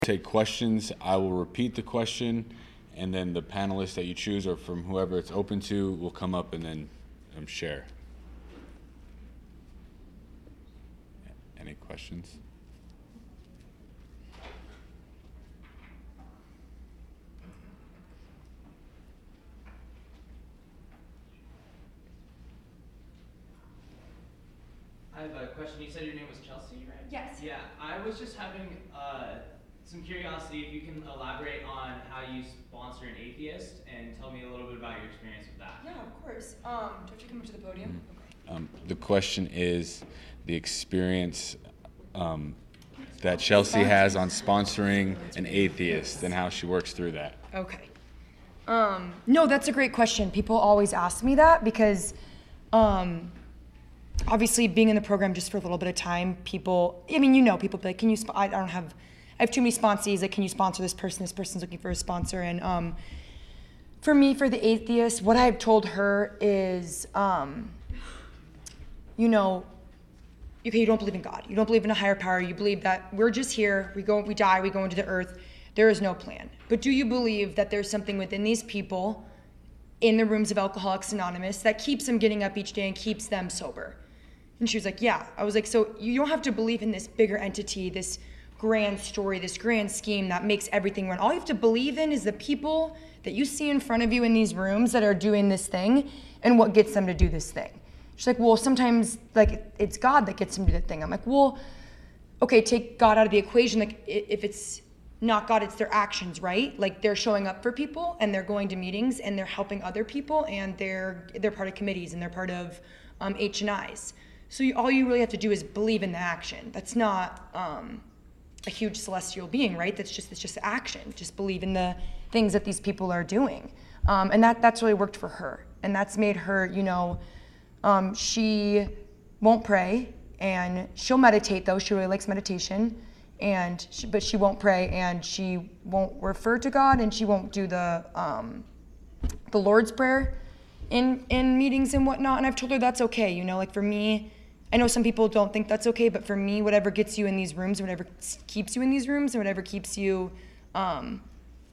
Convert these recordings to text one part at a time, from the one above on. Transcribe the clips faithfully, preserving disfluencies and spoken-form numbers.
take questions. I will repeat the question, and then the panelists that you choose, or from whoever it's open to, will come up and then um, share. Any questions? I have a question. You said your name was Chelsea, right? Yes. Yeah, I was just having uh, some curiosity if you can elaborate on how you sponsor an atheist and tell me a little bit about your experience with that. Yeah, of course. Um, do you have to come up to the podium? Okay. Um, the question is the experience um, that Chelsea has on sponsoring an atheist and how she works through that. Okay. Um, no, that's a great question. People always ask me that because um, obviously being in the program just for a little bit of time, people, I mean, you know, people be like, can you, sp- I don't have, I have too many sponsees, like, can you sponsor this person? This person's looking for a sponsor. And um, for me, for the atheist, what I've told her is, um, you know, okay, you don't believe in God. You don't believe in a higher power. You believe that we're just here, we go, we die, we go into the earth. There is no plan. But do you believe that there's something within these people in the rooms of Alcoholics Anonymous that keeps them getting up each day and keeps them sober? And she was like, yeah. I was like, so you don't have to believe in this bigger entity, this grand story, this grand scheme that makes everything run. All you have to believe in is the people that you see in front of you in these rooms that are doing this thing and what gets them to do this thing. She's like, well, sometimes like it's God that gets them to do the thing. I'm like, well, okay, take God out of the equation. Like if it's not God, it's their actions, right? Like they're showing up for people and they're going to meetings and they're helping other people and they're they're part of committees and they're part of um, H and I's. So you, all you really have to do is believe in the action. That's not um, a huge celestial being, right? That's just it's just action. Just believe in the things that these people are doing, um, and that that's really worked for her. And that's made her, you know, um, she won't pray and she'll meditate though. She really likes meditation. And she, but she won't pray and she won't refer to God and she won't do the um, the Lord's Prayer in in meetings and whatnot. And I've told her that's okay. You know, like for me, I know some people don't think that's okay, but for me, whatever gets you in these rooms, whatever keeps you in these rooms, and whatever keeps you um,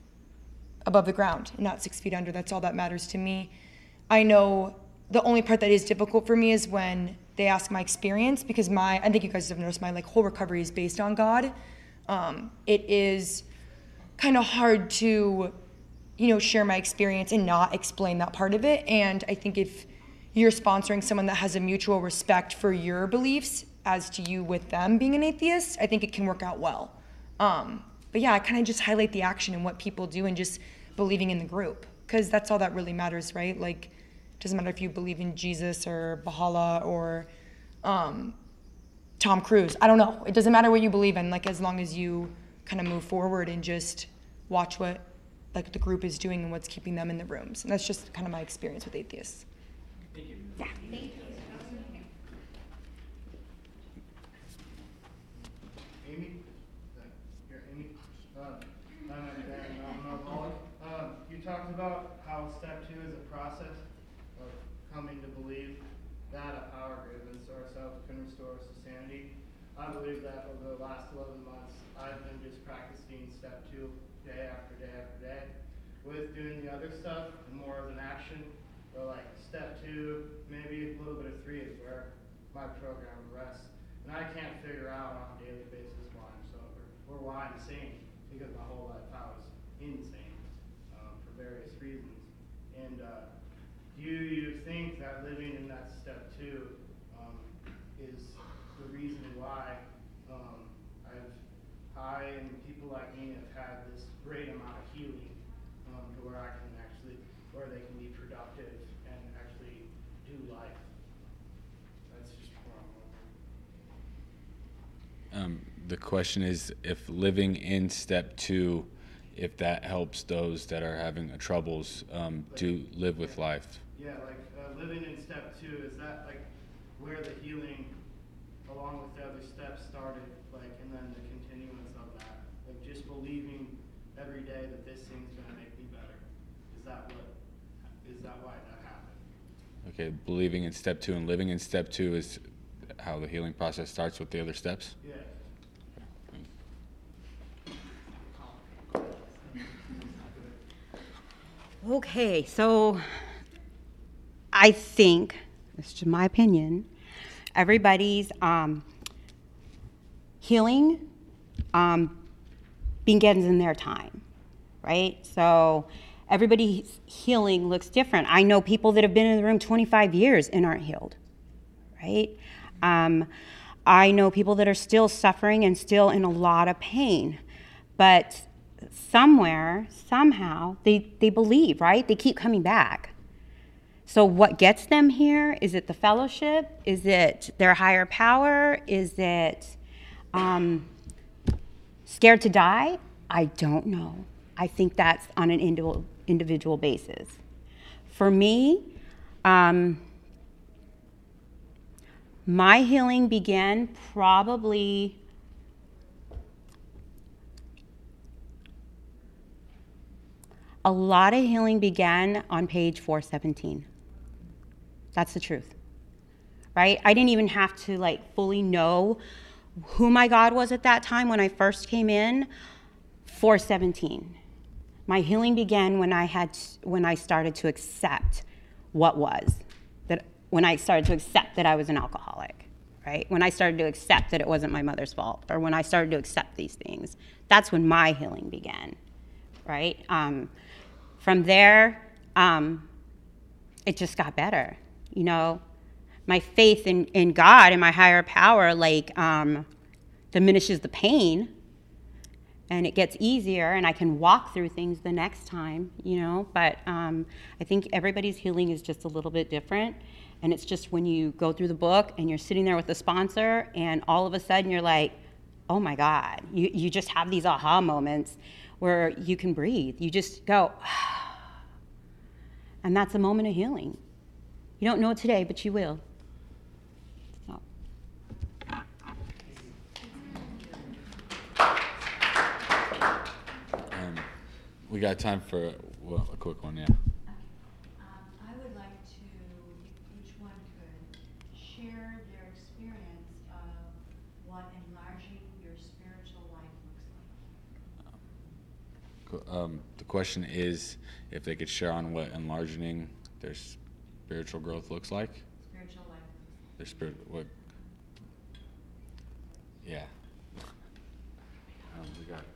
above the ground and not six feet under, that's all that matters to me. I know the only part that is difficult for me is when they ask my experience, because my, I think you guys have noticed my like whole recovery is based on God. Um, it is kind of hard to, you know, share my experience and not explain that part of it. And I think if you're sponsoring someone that has a mutual respect for your beliefs as to you with them being an atheist, I think it can work out well. Um, but yeah, I kind of just highlight the action and what people do and just believing in the group, because that's all that really matters, right? Like, doesn't matter if you believe in Jesus or Bahala or um, Tom Cruise. I don't know. It doesn't matter what you believe in, like as long as you kind of move forward and just watch what like the group is doing and what's keeping them in the rooms. And that's just kind of my experience with atheists. Thank you. Yeah. Thank you. Amy? Here, Amy. Uh, I'm Aaron, I'm an alcoholic. Um, you talked about how step two is a process of coming to believe that a power greater than ourselves can restore us to sanity. I believe that over the last eleven months, I've been just practicing step two day after day after day. With doing the other stuff, more of an action, or like step two, maybe a little bit of three is where my program rests. And I can't figure out on a daily basis why I'm sober, or why I'm sane, because my whole life I was insane um, for various reasons. And uh, do you think that living in that step two um, is the reason why um, I've, I and people like me have had this great amount of healing um, to where I can actually, where they can be productive and actually do life? That's just where I'm going. Um, the question is if living in step two, if that helps those that are having troubles um, to live with life. Yeah, like uh, living in step two, is that like where the healing along with the other steps started, like, and then the continuance of that, like just believing every day that this thing's going to make me better. Is that what, is that why that happened? Okay, believing in step two and living in step two is how the healing process starts with the other steps? Yeah. Okay, so I think, this is just my opinion, everybody's um, healing um, begins in their time, right? So everybody's healing looks different. I know people that have been in the room twenty-five years and aren't healed, right? Um, I know people that are still suffering and still in a lot of pain, but somewhere, somehow, they, they believe, right? They keep coming back. So what gets them here? Is it the fellowship? Is it their higher power? Is it um, scared to die? I don't know. I think that's on an individual, individual basis. For me, um, my healing began probably a lot of healing began on page four seventeen. That's the truth, right? I didn't even have to like fully know who my God was at that time when I first came in. four seventeen. My healing began when I had when I started to accept what was that when I started to accept that I was an alcoholic, right? When I started to accept that it wasn't my mother's fault, or when I started to accept these things, that's when my healing began, right? Um, from there, um, it just got better, you know. My faith in, in God and my higher power, like, um, diminishes the pain, and it gets easier, and I can walk through things the next time, you know. But um, I think everybody's healing is just a little bit different, and it's just when you go through the book and you're sitting there with the sponsor, and all of a sudden you're like, oh my God, you, you just have these aha moments where you can breathe. You just go, and that's a moment of healing. You don't know it today, but you will. So. Um, we got time for well, a quick one, yeah. Um, I would like to, if each one could, share their experience of what enlarging your spiritual life looks like. Um, the question is if they could share on what enlarging their spiritual growth looks like. Spiritual life. Their spirit, what? Yeah. Um, we got.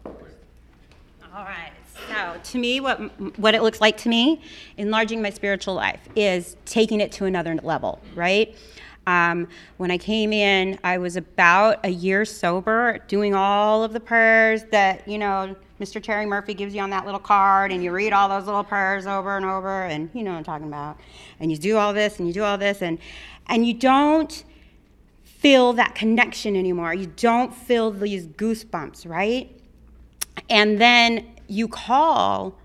All right. So to me, what what it looks like to me, enlarging my spiritual life, is taking it to another level, right? Um, when I came in, I was about a year sober, doing all of the prayers that, you know, Mister Terry Murphy gives you on that little card, and you read all those little prayers over and over, and you know what I'm talking about. And you do all this, and you do all this, and and you don't feel that connection anymore. You don't feel these goosebumps, right? And then you call,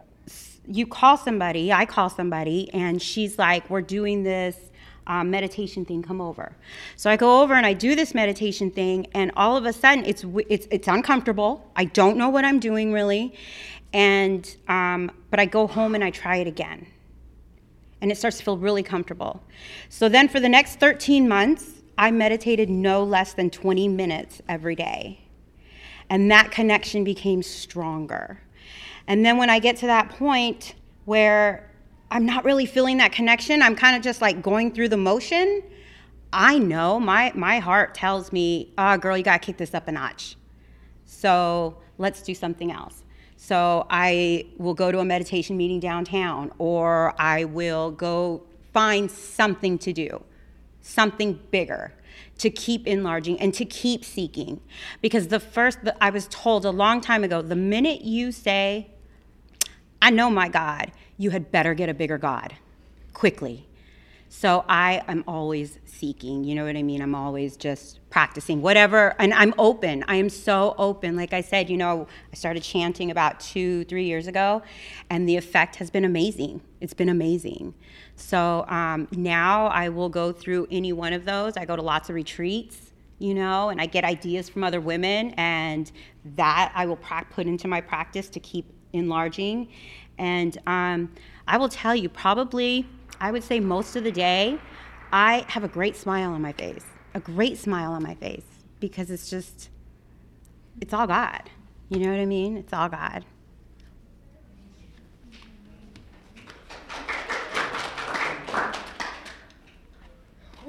you call somebody, I call somebody, and she's like, we're doing this um, meditation thing, come over. So I go over and I do this meditation thing, and all of a sudden it's it's it's uncomfortable. I don't know what I'm doing really, and um, but I go home and I try it again, and it starts to feel really comfortable. So then for the next thirteen months, I meditated no less than twenty minutes every day. And that connection became stronger. And then when I get to that point where I'm not really feeling that connection, I'm kind of just like going through the motion, I know, my, my heart tells me, oh, girl, you got to kick this up a notch. So let's do something else. So I will go to a meditation meeting downtown, or I will go find something to do, something bigger, to keep enlarging and to keep seeking. Because the first, the, I was told a long time ago, the minute you say, I know my God, you had better get a bigger God, quickly. So I am always seeking, you know what I mean? I'm always just practicing whatever, and I'm open. I am so open. Like I said, you know, I started chanting about two, three years ago, and the effect has been amazing. It's been amazing. So um, now I will go through any one of those. I go to lots of retreats, you know, and I get ideas from other women, and that I will pra- put into my practice to keep enlarging. And um, I will tell you, probably, I would say most of the day, I have a great smile on my face, a great smile on my face, because it's just, it's all God. You know what I mean? It's all God.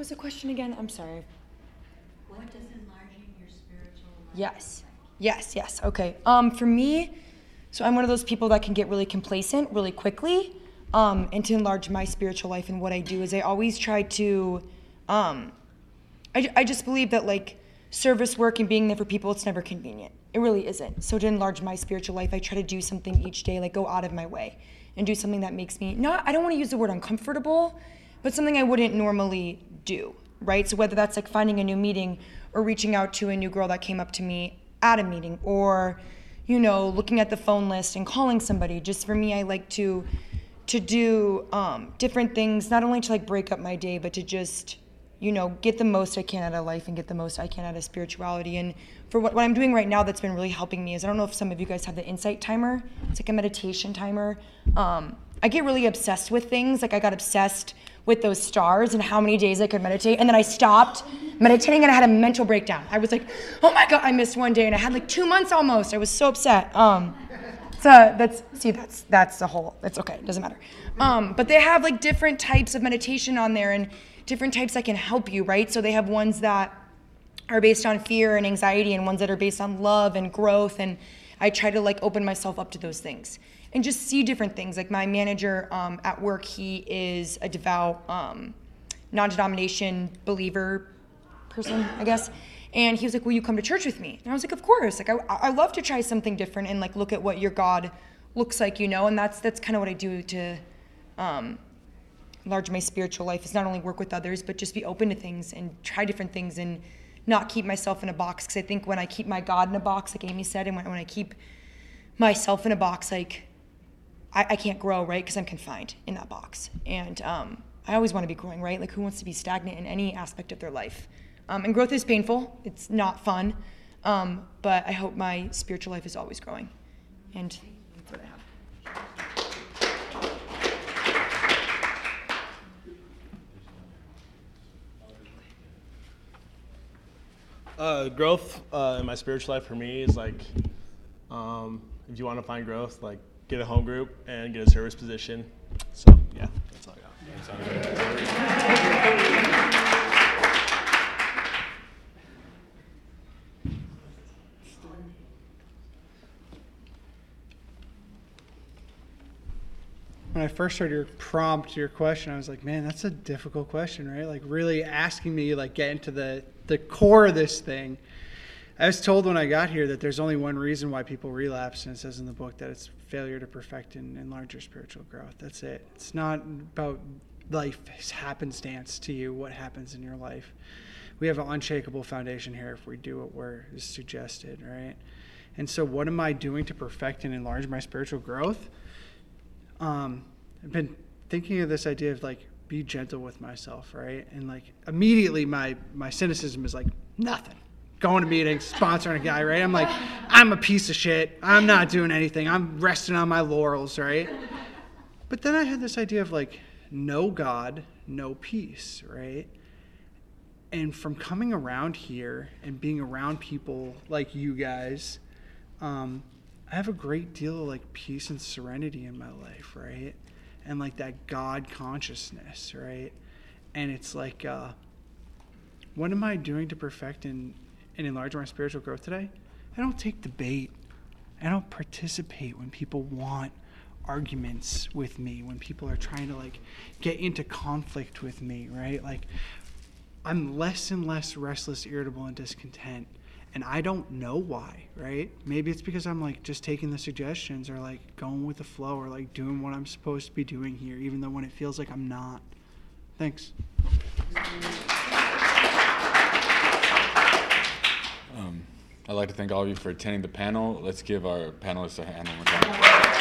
was the question again? I'm sorry. What does enlarging your spiritual life Yes. Yes, yes. Okay. Um, for me, so I'm one of those people that can get really complacent really quickly. Um, and to enlarge my spiritual life, and what I do is I always try to, um, I, I just believe that like service work and being there for people, it's never convenient. It really isn't. So to enlarge my spiritual life, I try to do something each day, like go out of my way and do something that makes me, not, I don't want to use the word uncomfortable, but something I wouldn't normally do, right? So whether that's like finding a new meeting or reaching out to a new girl that came up to me at a meeting, or, you know, looking at the phone list and calling somebody. Just for me, I like to to do um, different things, not only to like break up my day, but to just, you know, get the most I can out of life and get the most I can out of spirituality. And for what, what I'm doing right now that's been really helping me is, I don't know if some of you guys have the Insight Timer. It's like a meditation timer. Um, I get really obsessed with things. Like I got obsessed with those stars and how many days I could meditate. And then I stopped meditating and I had a mental breakdown. I was like, oh my God, I missed one day. And I had like two months almost. I was so upset. Um, so that's, see, that's, that's the whole, it's okay. It doesn't matter. Um, but they have like different types of meditation on there and different types that can help you, right? So they have ones that are based on fear and anxiety and ones that are based on love and growth. And I try to like open myself up to those things and just see different things. Like my manager um, at work, he is a devout um, non-denomination believer person, I guess. And he was like, will you come to church with me? And I was like, of course. Like I, I love to try something different and like look at what your God looks like, you know? And that's that's kind of what I do to um, enlarge my spiritual life, is not only work with others, but just be open to things and try different things and not keep myself in a box. Because I think when I keep my God in a box, like Amy said, and when, when I keep myself in a box, like I, I can't grow, right? Because I'm confined in that box. And um, I always want to be growing, right? Like who wants to be stagnant in any aspect of their life? Um, and growth is painful. It's not fun. Um, but I hope my spiritual life is always growing. And that's what I have. Uh, growth uh, in my spiritual life for me is like, um, if you want to find growth, like get a home group and get a service position. So yeah, that's all I got. When I first heard your prompt, your question, I was like, man, that's a difficult question, right? Like really asking me to like get into the, the core of this thing. I was told when I got here that there's only one reason why people relapse, and it says in the book that it's failure to perfect and enlarge your spiritual growth. That's it. It's not about life happenstance to you, what happens in your life. We have an unshakable foundation here if we do what we're suggested, right? And so what am I doing to perfect and enlarge my spiritual growth? Um, I've been thinking of this idea of like, be gentle with myself, right? And like immediately my, my cynicism is like, nothing. Going to meetings, sponsoring a guy, right? I'm like, I'm a piece of shit. I'm not doing anything. I'm resting on my laurels, right? But then I had this idea of like, no God, no peace, right? And from coming around here and being around people like you guys, um, I have a great deal of like peace and serenity in my life, right? And like that God consciousness, right? And it's like, uh, what am I doing to perfect and, and enlarge my spiritual growth today? I don't take debate. I don't participate when people want arguments with me, when people are trying to like get into conflict with me, right? Like I'm less and less restless, irritable, and discontent. And I don't know why, right? Maybe it's because I'm like just taking the suggestions or like going with the flow or like doing what I'm supposed to be doing here, even though when it feels like I'm not. Thanks. Um, I'd like to thank all of you for attending the panel. Let's give our panelists a hand one more time.